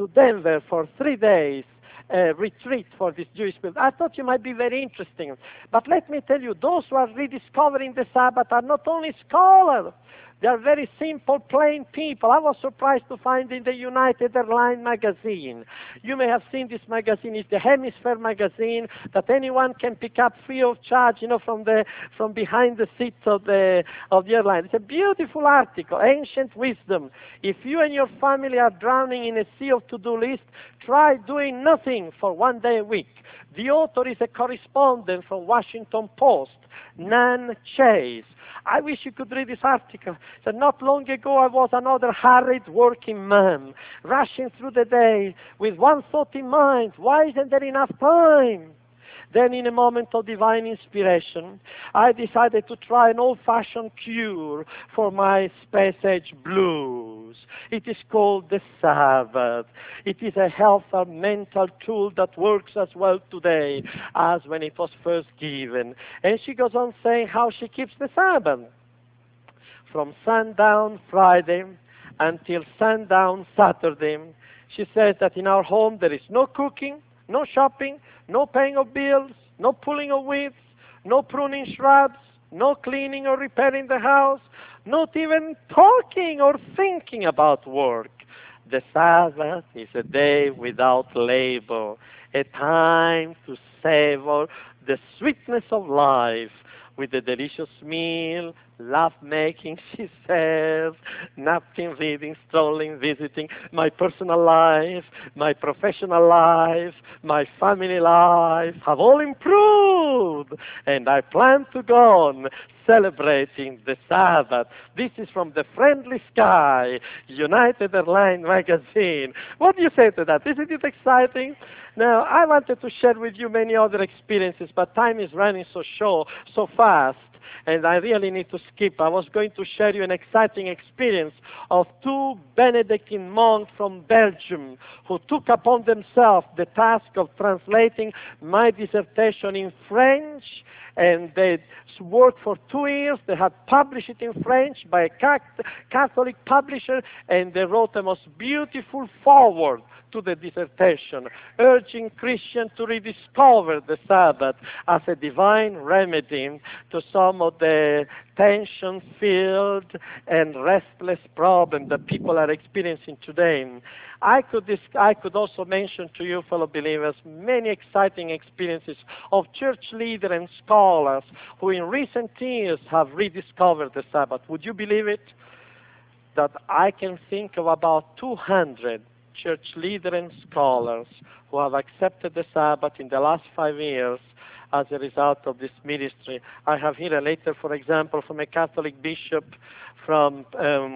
to Denver for 3 days retreat for this Jewish people. I thought you might be very interesting. But let me tell you, those who are rediscovering the Sabbath are not only scholars, they are very simple, plain people. I was surprised to find in the United Airlines magazine. You may have seen this magazine. It's the Hemisphere magazine that anyone can pick up free of charge, from behind the seats of the airline. It's a beautiful article, Ancient Wisdom. If you and your family are drowning in a sea of to-do list, try doing nothing for 1 day a week. The author is a correspondent from Washington Post, Nan Chase. I wish you could read this article. So not long ago, I was another harried working man, rushing through the day with one thought in mind: why isn't there enough time? Then, in a moment of divine inspiration, I decided to try an old-fashioned cure for my space-age blues. It is called the Sabbath. It is a health and mental tool that works as well today as when it was first given. And she goes on saying how she keeps the Sabbath. From sundown Friday until sundown Saturday, she says that in our home there is no cooking, no shopping, no paying of bills, no pulling of weeds, no pruning shrubs, no cleaning or repairing the house, not even talking or thinking about work. The Sabbath is a day without label, a time to savor the sweetness of life with a delicious meal, love-making, she says, napping, reading, strolling, visiting, my personal life, my professional life, my family life have all improved, and I plan to go on celebrating the Sabbath. This is from the Friendly Sky, United Airlines magazine. What do you say to that? Isn't it exciting? Now, I wanted to share with you many other experiences, but time is running so fast, and I really need to skip. I was going to share you an exciting experience of 2 Benedictine monks from Belgium who took upon themselves the task of translating my dissertation in French, and they worked for 2 years. They had published it in French by a Catholic publisher, and they wrote the most beautiful foreword to the dissertation, urging Christians to rediscover the Sabbath as a divine remedy to some of the tension-filled and restless problems that people are experiencing today. I could also mention to you, fellow believers, many exciting experiences of church leaders and scholars who in recent years have rediscovered the Sabbath. Would you believe it? That I can think of about 200 church leaders and scholars who have accepted the Sabbath in the last 5 years as a result of this ministry. I have here a letter, for example, from a Catholic bishop from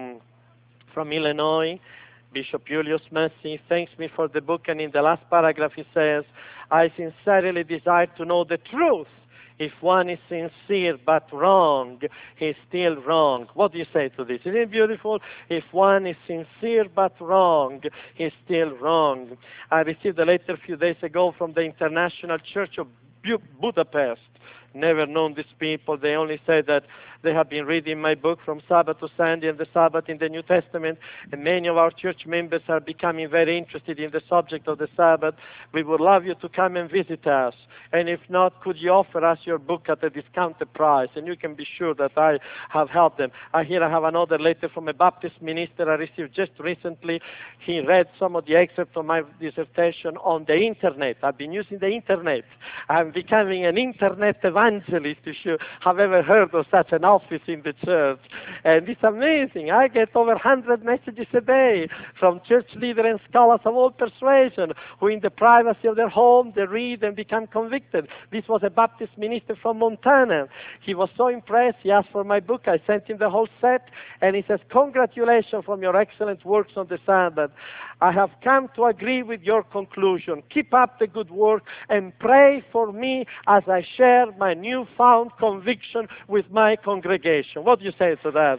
Illinois, Bishop Julius Massey. Thanks me for the book, and in the last paragraph he says, I sincerely desire to know the truth. If one is sincere but wrong, he is still wrong. What do you say to this? Isn't it beautiful? If one is sincere but wrong, he is still wrong. I received a letter a few days ago from the International Church of Budapest. Never known these people. They only say that they have been reading my book from Sabbath to Sunday and the Sabbath in the New Testament, and many of our church members are becoming very interested in the subject of the Sabbath. We would love you to come and visit us, and if not, could you offer us your book at a discounted price? And you can be sure that I have helped them. I have another letter from a Baptist minister I received just recently. He read some of the excerpts of my dissertation on the internet. I've been using the internet. I'm becoming an internet evangelist, if you have ever heard of such an office in the church. And it's amazing. I get over 100 messages a day from church leaders and scholars of all persuasion who in the privacy of their home, they read and become convicted. This was a Baptist minister from Montana. He was so impressed. He asked for my book. I sent him the whole set, and he says, congratulations from your excellent works on the Sabbath. I have come to agree with your conclusion. Keep up the good work and pray for me as I share my newfound conviction with my congregation. What do you say to that?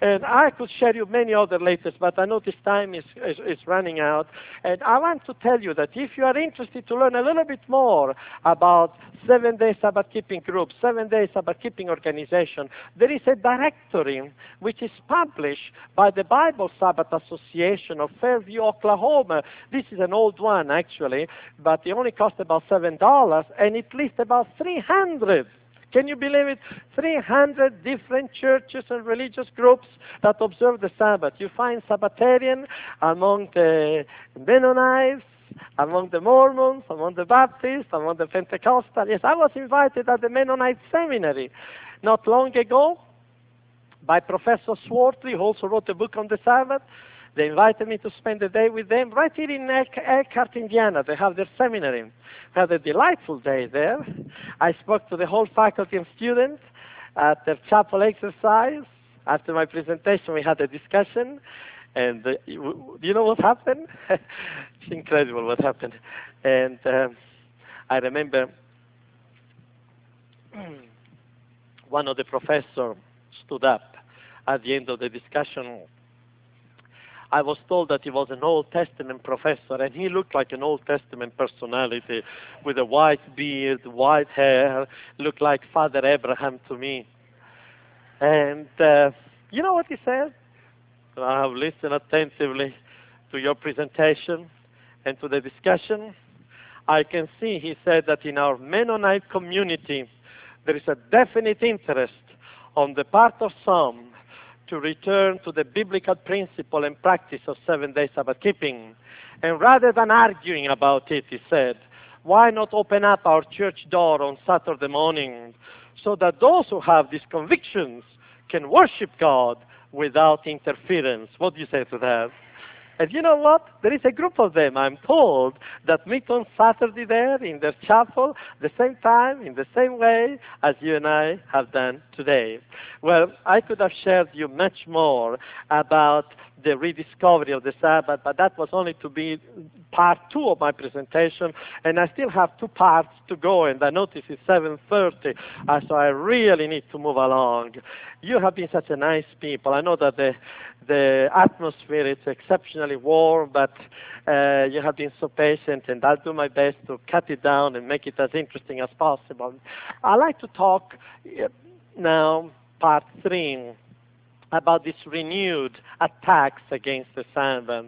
And I could share you many other latest, but I know this time is running out. And I want to tell you that if you are interested to learn a little bit more about 7-day Sabbath keeping groups, 7-day Sabbath keeping organization, there is a directory which is published by the Bible Sabbath Association of Fairview, Oklahoma. This is an old one, actually, but it only cost about $7, and it lists about 300. Can you believe it? 300 different churches and religious groups that observe the Sabbath. You find Sabbatarian among the Mennonites, among the Mormons, among the Baptists, among the Pentecostals. Yes, I was invited at the Mennonite seminary not long ago by Professor Swartley, who also wrote a book on the Sabbath. They invited me to spend the day with them right here in Elkhart, Indiana. They have their seminary. We had a delightful day there. I spoke to the whole faculty and students at their chapel exercise. After my presentation, we had a discussion. And do you know what happened? It's incredible what happened. And I remember one of the professors stood up at the end of the discussion. I was told that he was an Old Testament professor, and he looked like an Old Testament personality with a white beard, white hair, looked like Father Abraham to me. And you know what he said? I have listened attentively to your presentation and to the discussion. I can see, he said, that in our Mennonite community, there is a definite interest on the part of some to return to the biblical principle and practice of 7-day Sabbath keeping. And rather than arguing about it, he said, why not open up our church door on Saturday morning so that those who have these convictions can worship God without interference? What do you say to that? And you know what? There is a group of them, I'm told, that meet on Saturday there in their chapel, the same time, in the same way as you and I have done today. Well, I could have shared you much more about the rediscovery of the Sabbath, but that was only to be part 2 of my presentation, and I still have 2 parts to go, and I notice it's 7:30, so I really need to move along. You have been such a nice people. I know that the atmosphere is exceptionally warm, but you have been so patient, and I'll do my best to cut it down and make it as interesting as possible. I'd like to talk now, part 3, about these renewed attacks against the Sabbath.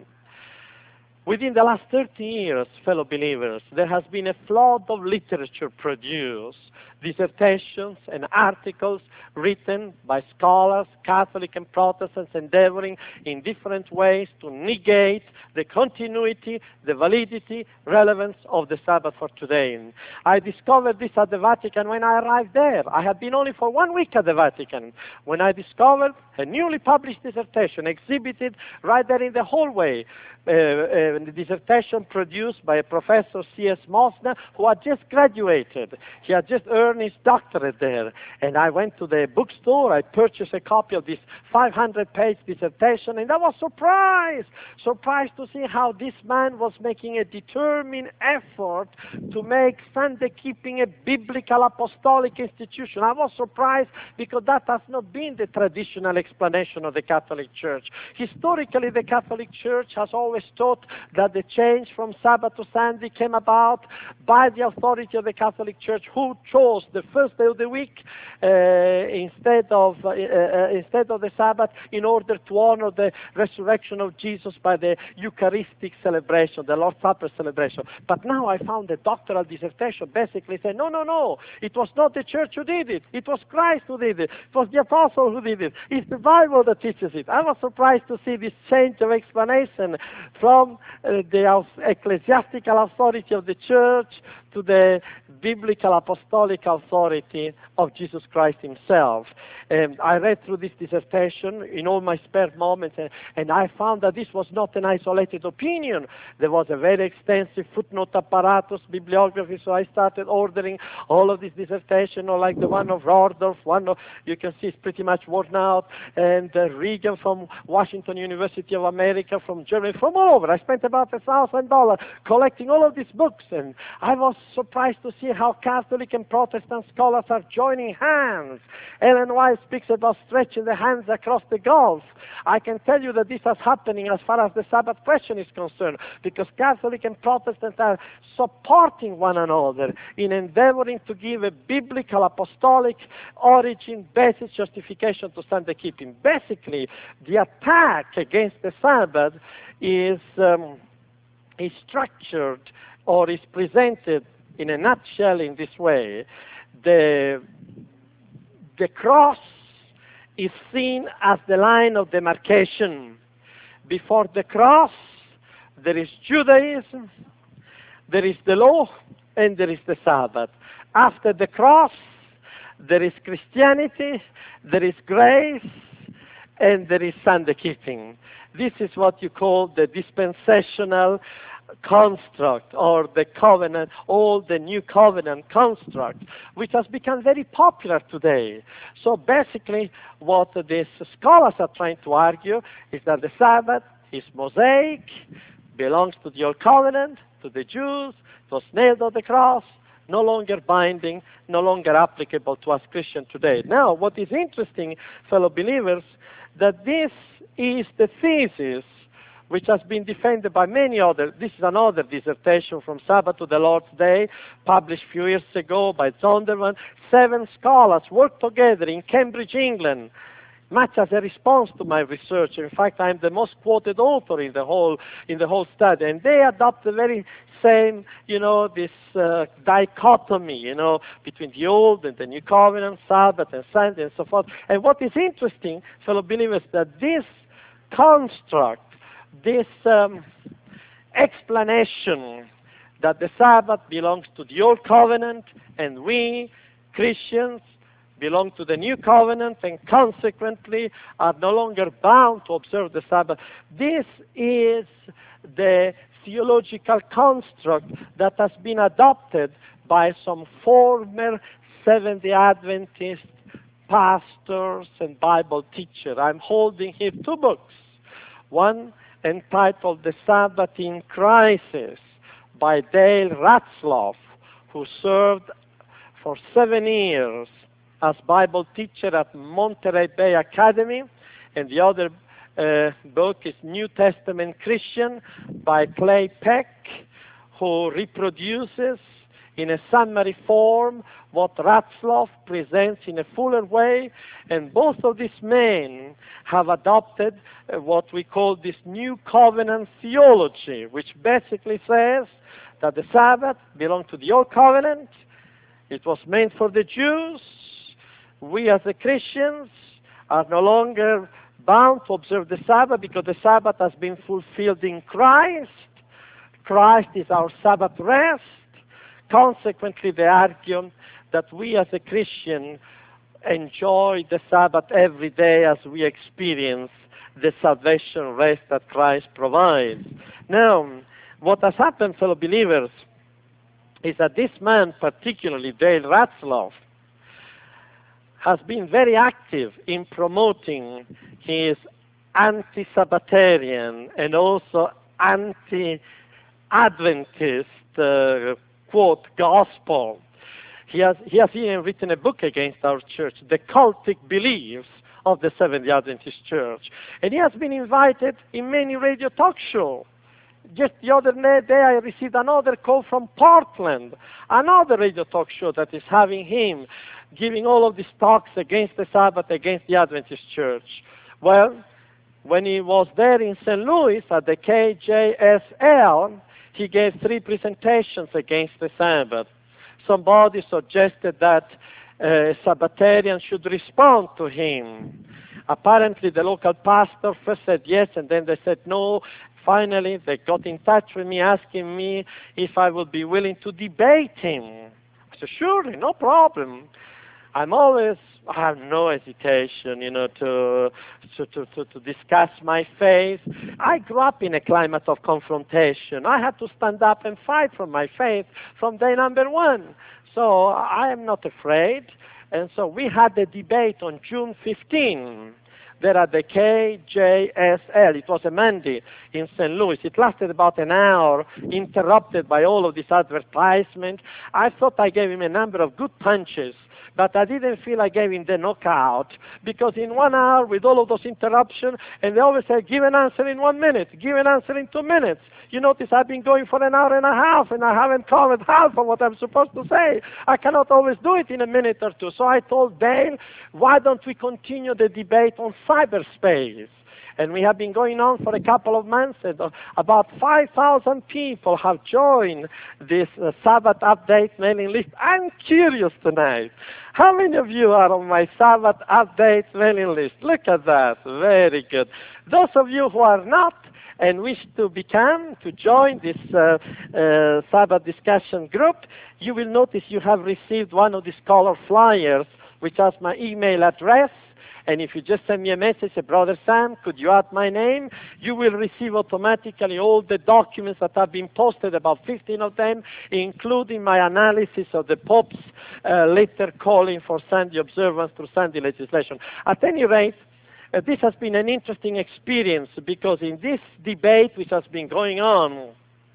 Within the last 30 years, fellow believers, there has been a flood of literature produced, dissertations and articles written by scholars, Catholic and Protestants, endeavoring in different ways to negate the continuity, the validity, relevance of the Sabbath for today. I discovered this at the Vatican when I arrived there. I had been only for 1 week at the Vatican when I discovered a newly published dissertation exhibited right there in the hallway. The dissertation produced by Professor C.S. Mosna, who had just graduated. He had just earned his doctorate there. And I went to the bookstore, I purchased a copy of this 500-page dissertation, and I was surprised to see how this man was making a determined effort to make Sunday keeping a biblical apostolic institution. I was surprised because that has not been the traditional explanation of the Catholic Church. Historically, the Catholic Church has always taught that the change from Sabbath to Sunday came about by the authority of the Catholic Church, who chose the first day of the week instead of the Sabbath in order to honor the resurrection of Jesus by the Eucharistic celebration, the Lord's Supper celebration. But now I found a doctoral dissertation basically saying, no, it was not the Church who did it. It was Christ who did it. It was the Apostle who did it. It's the Bible that teaches it. I was surprised to see this change of explanation from the ecclesiastical authority of the Church to the biblical apostolic authority of Jesus Christ himself. I read through this dissertation in all my spare moments, and I found that this was not an isolated opinion. There was a very extensive footnote apparatus, bibliography, so I started ordering all of this dissertation, or like the one of Rordorf, you can see it's pretty much worn out, and Regan from Washington University of America, from Germany, from all over. I spent about $1,000 collecting all of these books, and I was surprised to see how Catholic and Protestant Protestant scholars are joining hands. Ellen White speaks about stretching the hands across the gulf. I can tell you that this is happening as far as the Sabbath question is concerned, because Catholic and Protestant are supporting one another in endeavoring to give a biblical, apostolic origin, basis, justification to Sunday keeping. Basically, the attack against the Sabbath is structured or is presented in a nutshell in this way. The cross is seen as the line of demarcation. Before the cross, there is Judaism, there is the law, and there is the Sabbath. After the cross, there is Christianity, there is grace, and there is Sunday keeping. This is what you call the dispensational construct, or the covenant, or the new covenant construct, which has become very popular today. So basically, what these scholars are trying to argue is that the Sabbath is Mosaic, belongs to the Old Covenant, to the Jews, it was nailed on the cross, no longer binding, no longer applicable to us Christians today. Now, what is interesting, fellow believers, that this is the thesis which has been defended by many others. This is another dissertation from Sabbath to the Lord's Day, published a few years ago by Zondervan. 7 scholars worked together in Cambridge, England, much as a response to my research. In fact, I'm the most quoted author in the whole study, and they adopt the very same, this dichotomy, between the Old and the New Covenant, Sabbath and Sunday, and so forth. And what is interesting, fellow believers, that this construct, this explanation that the Sabbath belongs to the Old Covenant and we, Christians, belong to the New Covenant and consequently are no longer bound to observe the Sabbath. This is the theological construct that has been adopted by some former Seventh-day Adventist pastors and Bible teachers. I'm holding here 2 books. One entitled The Sabbath in Crisis by Dale Ratzlaff, who served for 7 years as Bible teacher at Monterey Bay Academy, and the other book is New Testament Christian by Clay Peck, who reproduces in a summary form what Ratzlaff presents in a fuller way, and both of these men have adopted what we call this New Covenant theology, which basically says that the Sabbath belonged to the Old Covenant, it was meant for the Jews, we as the Christians are no longer bound to observe the Sabbath because the Sabbath has been fulfilled in Christ. Christ is our Sabbath rest. Consequently, they argue that we as a Christian enjoy the Sabbath every day as we experience the salvation rest that Christ provides. Now, what has happened, fellow believers, is that this man, particularly Dale Ratzlaff, has been very active in promoting his anti-Sabbatarian and also anti-Adventist quote, gospel. He has even written a book against our church, The Cultic Beliefs of the Seventh-day Adventist Church. And he has been invited in many radio talk shows. Just the other day, I received another call from Portland, another radio talk show that is having him giving all of these talks against the Sabbath, against the Adventist Church. Well, when he was there in St. Louis at the KJSL, he gave 3 presentations against the Sabbath. Somebody suggested that a Sabbatarian should respond to him. Apparently, the local pastor first said yes, and then they said no. Finally, they got in touch with me, asking me if I would be willing to debate him. I said, surely, no problem. I have no hesitation, to discuss my faith. I grew up in a climate of confrontation. I had to stand up and fight for my faith from day number 1. So I am not afraid. And so we had a debate on June 15. there at the KJSL. It was a Monday in St. Louis. It lasted about an hour, interrupted by all of this advertisement. I thought I gave him a number of good punches, but I didn't feel I gave him the knockout, because in 1 hour, with all of those interruptions, and they always say, give an answer in 1 minute, give an answer in 2 minutes. You notice I've been going for an hour and a half, and I haven't covered half of what I'm supposed to say. I cannot always do it in a minute or two. So I told Dale, why don't we continue the debate on cyberspace? And we have been going on for a couple of months, and about 5,000 people have joined this Sabbath update mailing list. I'm curious tonight, how many of you are on my Sabbath update mailing list? Look at that, very good. Those of you who are not and wish to join this Sabbath discussion group, you will notice you have received one of these color flyers, which has my email address. And if you just send me a message, say, Brother Sam, could you add my name? You will receive automatically all the documents that have been posted, about 15 of them, including my analysis of the Pope's letter calling for Sunday observance through Sunday legislation. At any rate, this has been an interesting experience, because in this debate which has been going on,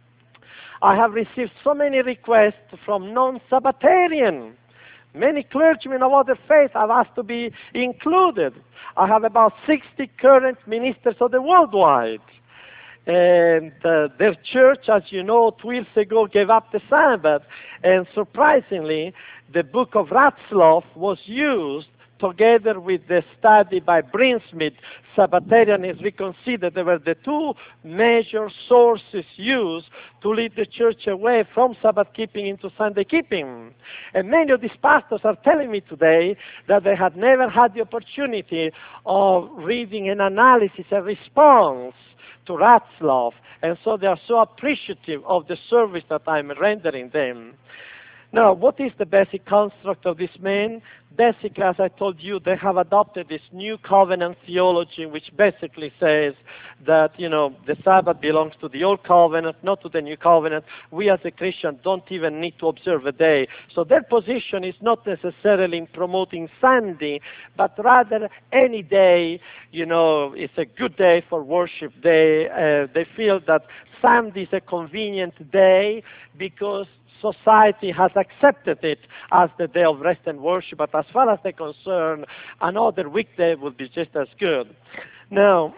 I have received so many requests from non-Sabbatarians. Many clergymen of other faiths have asked to be included. I have about 60 current ministers of the worldwide. And their church, as you know, 2 years ago gave up the Sabbath. And surprisingly, the book of Ratzlaff was used together with the study by Brinsmith, Sabbatarianism Reconsidered. They were the two major sources used to lead the church away from Sabbath keeping into Sunday keeping. And many of these pastors are telling me today that they had never had the opportunity of reading an analysis, a response to Ratzlaff, and so they are so appreciative of the service that I'm rendering them. Now, what is the basic construct of this man? Basically, as I told you, they have adopted this new covenant theology, which basically says that, the Sabbath belongs to the old covenant, not to the new covenant. We as a Christian don't even need to observe a day. So their position is not necessarily in promoting Sunday, but rather any day, it's a good day for worship day. They feel that Sunday is a convenient day because society has accepted it as the day of rest and worship, but as far as they're concerned, another weekday would be just as good. Now,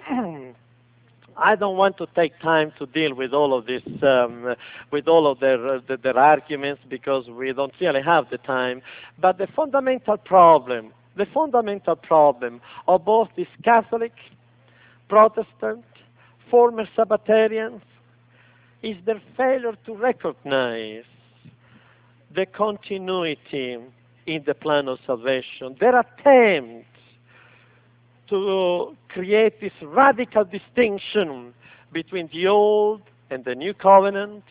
I don't want to take time to deal with all of this, with all of their arguments, because we don't really have the time. But the fundamental problem of both these Catholic, Protestant, former Sabbatarians is their failure to recognize the continuity in the plan of salvation. Their attempt to create this radical distinction between the old and the new covenant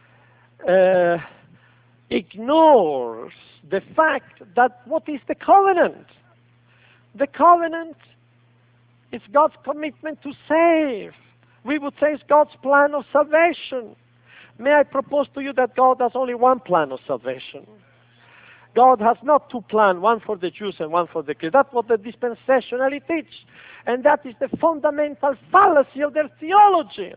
ignores the fact that what is the covenant? The covenant is God's commitment to save. We would say it's God's plan of salvation. May I propose to you that God has only one plan of salvation. God has not two plans, one for the Jews and one for the Christians. That's what the dispensationalists teach. And that is the fundamental fallacy of their theology.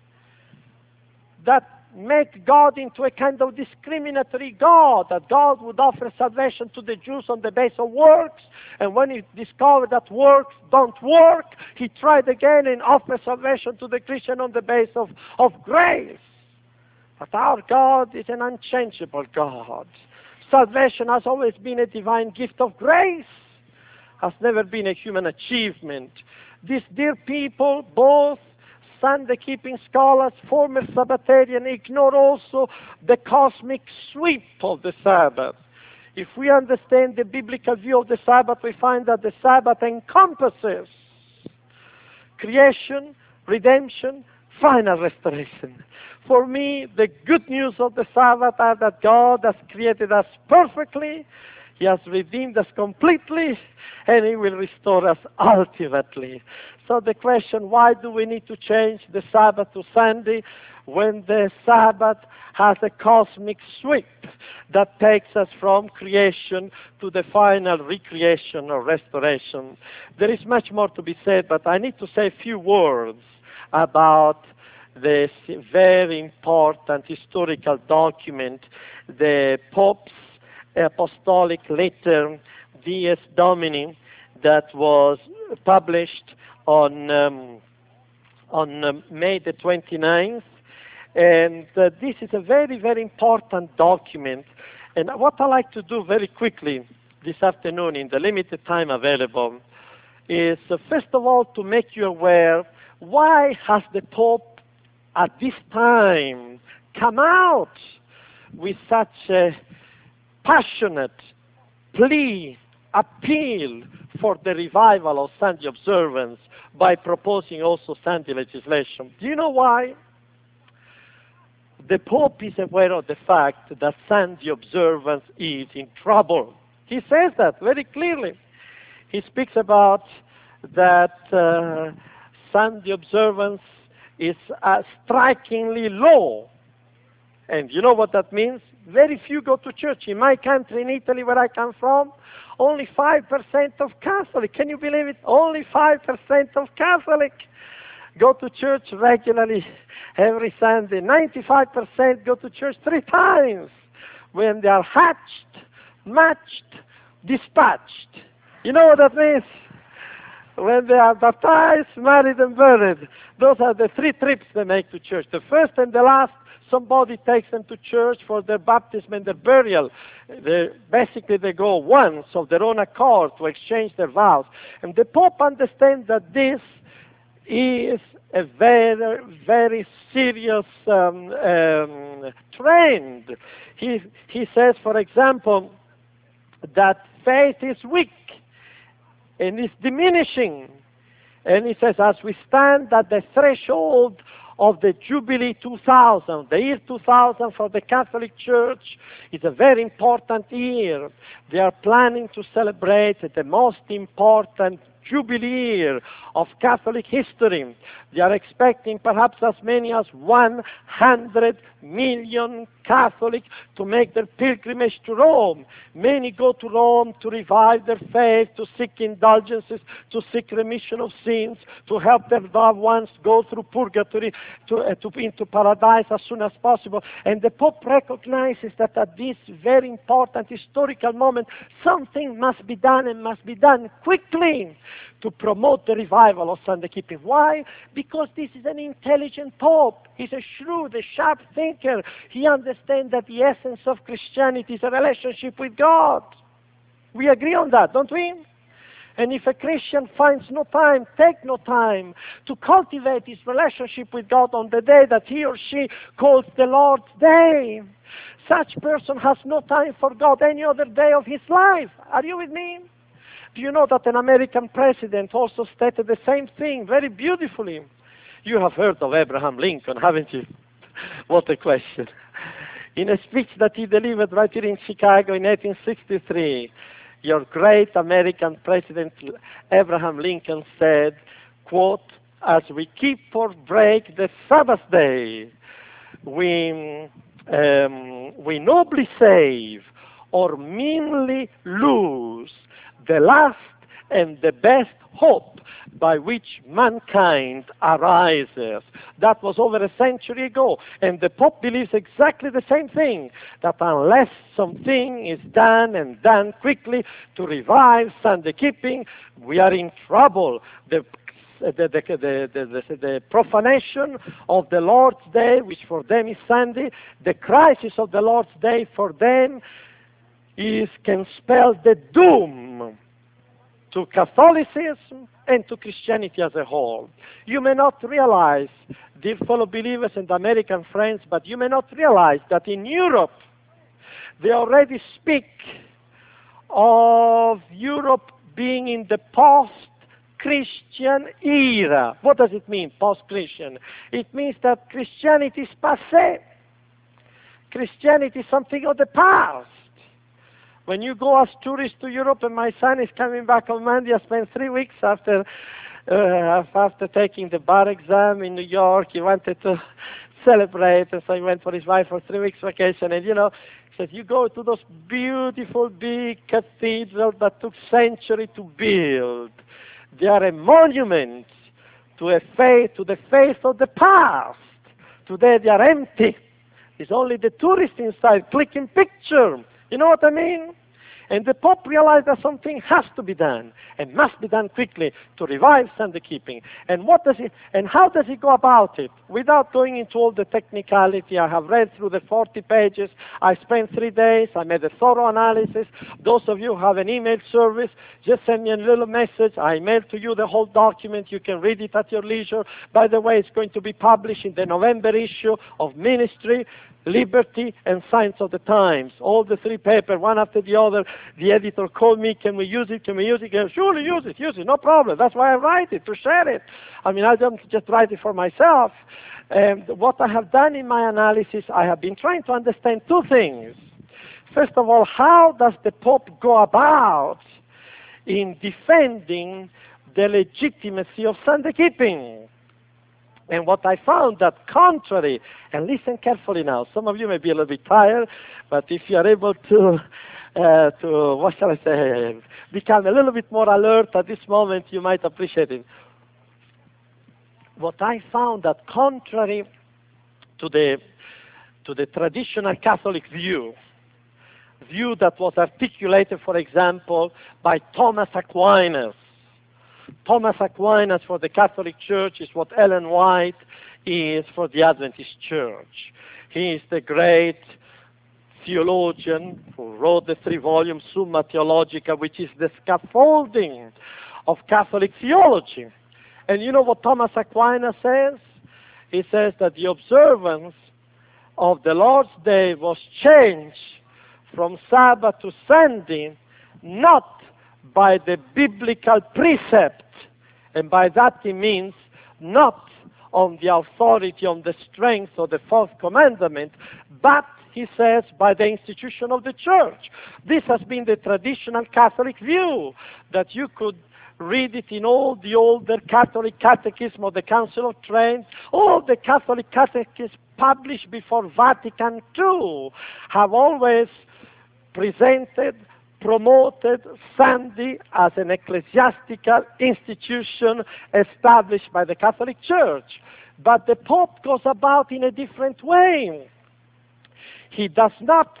That make God into a kind of discriminatory God, that God would offer salvation to the Jews on the basis of works, and when he discovered that works don't work, he tried again and offered salvation to the Christian on the basis of grace. But our God is an unchangeable God. Salvation has always been a divine gift of grace, has never been a human achievement. These dear people, both Sunday-keeping scholars, former Sabbatarian, ignore also the cosmic sweep of the Sabbath. If we understand the biblical view of the Sabbath, we find that the Sabbath encompasses creation, redemption, final restoration. For me, the good news of the Sabbath are that God has created us perfectly. He has redeemed us completely, and He will restore us ultimately. So the question, why do we need to change the Sabbath to Sunday when the Sabbath has a cosmic sweep that takes us from creation to the final recreation or restoration? There is much more to be said, but I need to say a few words about this very important historical document, the Pope's Apostolic Letter Dies Domini, that was published on May the 29th. And this is a very, very important document. And what I like to do very quickly this afternoon in the limited time available is, first of all, to make you aware, why has the Pope at this time come out with such a passionate plea, appeal for the revival of Sunday observance by proposing also Sunday legislation? Do you know why? The Pope is aware of the fact that Sunday observance is in trouble. He says that very clearly. He speaks about that Sunday observance is strikingly low. And you know what that means? Very few go to church. In my country, in Italy, where I come from, only 5% of Catholics. Can you believe it? Only 5% of Catholics go to church regularly every Sunday. 95% go to church 3 times when they are hatched, matched, dispatched. You know what that means? When they are baptized, married, and buried. Those are the 3 trips they make to church. The first and the last, somebody takes them to church for their baptism and their burial. Basically, they go once of their own accord to exchange their vows. And the Pope understands that this is a very, very serious trend. He says, for example, that faith is weak and is diminishing. And he says, as we stand at the threshold of the Jubilee 2000, the year 2000 for the Catholic Church is a very important year. They are planning to celebrate the most important Jubilee year of Catholic history. They are expecting perhaps as many as 100 million Catholics to make their pilgrimage to Rome. Many go to Rome to revive their faith, to seek indulgences, to seek remission of sins, to help their loved ones go through purgatory into paradise as soon as possible. And the Pope recognizes that at this very important historical moment, something must be done, and must be done quickly to promote the revival of Sunday keeping. Why? Because this is an intelligent Pope. He's a shrewd, a sharp thinker. He understands that the essence of Christianity is a relationship with God. We agree on that, don't we? And if a Christian finds no time, take no time to cultivate his relationship with God on the day that he or she calls the Lord's Day, such person has no time for God any other day of his life. Are you with me? Do you know that an American president also stated the same thing very beautifully? You have heard of Abraham Lincoln, haven't you? What a question. In a speech that he delivered right here in Chicago in 1863, your great American president Abraham Lincoln said, quote, "As we keep or break the Sabbath day, we nobly save or meanly lose the last and the best hope by which mankind arises." That was over a century ago. And the Pope believes exactly the same thing, that unless something is done, and done quickly, to revive Sunday keeping, we are in trouble. The profanation of the Lord's Day, which for them is Sunday, the crisis of the Lord's Day for them can spell the doom to Catholicism and to Christianity as a whole. You may not realize, dear fellow believers and American friends, but you may not realize that in Europe, they already speak of Europe being in the post-Christian era. What does it mean, post-Christian? It means that Christianity is passé. Christianity is something of the past. When you go as tourists to Europe, and my son is coming back on Monday, I spent 3 weeks after taking the bar exam in New York. He wanted to celebrate, and so he went for his wife for 3 weeks vacation. And he said, you go to those beautiful big cathedrals that took centuries to build. They are a monument to the faith of the past. Today they are empty. It's only the tourists inside clicking picture. You know what I mean? And the Pope realized that something has to be done, and must be done quickly, to revive Sunday keeping. And how does he go about it? Without going into all the technicality, I have read through the 40 pages. I spent 3 days. I made a thorough analysis. Those of you who have an email service, just send me a little message. I mail to you the whole document. You can read it at your leisure. By the way, it's going to be published in the November issue of Ministry, Liberty, and Science of the Times. All the 3 papers, one after the other. The editor called me, can we use it, can we use it? Surely use it, no problem. That's why I write it, to share it. I mean, I don't just write it for myself. And what I have done in my analysis, I have been trying to understand 2 things. First of all, how does the Pope go about in defending the legitimacy of Sunday keeping? And what I found that contrary, and listen carefully now, some of you may be a little bit tired, but if you are able to what shall I say, become a little bit more alert at this moment, you might appreciate it. What I found that contrary to the traditional Catholic view that was articulated, for example, by Thomas Aquinas. Thomas Aquinas for the Catholic Church is what Ellen White is for the Adventist Church. He is the great theologian who wrote the 3-volume Summa Theologica, which is the scaffolding of Catholic theology. And you know what Thomas Aquinas says? He says that the observance of the Lord's Day was changed from Sabbath to Sunday, not by the biblical precept, and by that he means not on the authority, on the strength of the 4th commandment, but, he says, by the institution of the church. This has been the traditional Catholic view, that you could read it in all the older Catholic catechism of the Council of Trent. All the Catholic catechisms published before Vatican II have always presented, promoted Sunday as an ecclesiastical institution established by the Catholic Church. But the Pope goes about in a different way. He does not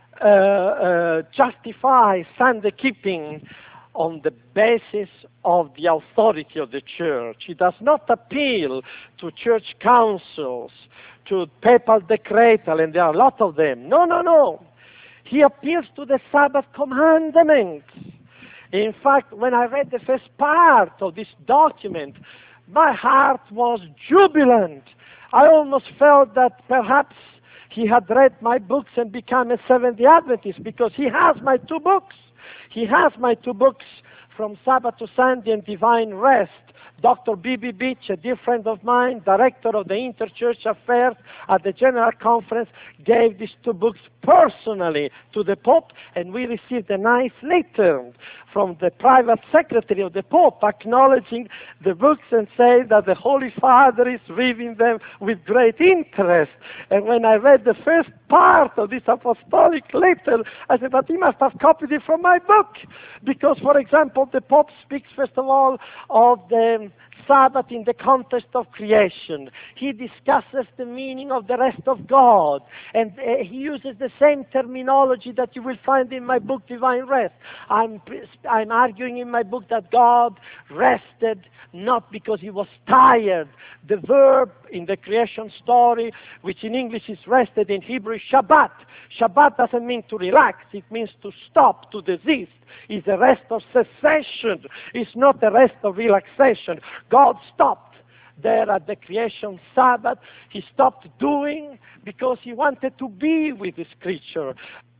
justify Sunday keeping on the basis of the authority of the Church. He does not appeal to church councils, to papal decretal, and there are a lot of them. No. He appeals to the Sabbath commandments. In fact, when I read the first part of this document, my heart was jubilant. I almost felt that perhaps he had read my books and become a Seventh-day Adventist, because he has my 2 books. He has my 2 books, From Sabbath to Sunday and Divine Rest. Dr. B.B. Beach, a dear friend of mine, director of the Interchurch Affairs at the General Conference, gave these 2 books personally to the Pope, and we received a nice letter from the private secretary of the Pope acknowledging the books and saying that the Holy Father is reading them with great interest. And when I read the first part of this apostolic letter, I said, but he must have copied it from my book. Because, for example, the Pope speaks, first of all, of the Sabbath in the context of creation. He discusses the meaning of the rest of God, and he uses the same terminology that you will find in my book, Divine Rest. I'm arguing in my book that God rested not because he was tired. The verb in the creation story, which in English is rested, in Hebrew is Shabbat. Shabbat doesn't mean to relax, it means to stop, to desist. It's a rest of cessation. It's not a rest of relaxation. God stopped there at the creation Sabbath. He stopped doing because he wanted to be with his creature.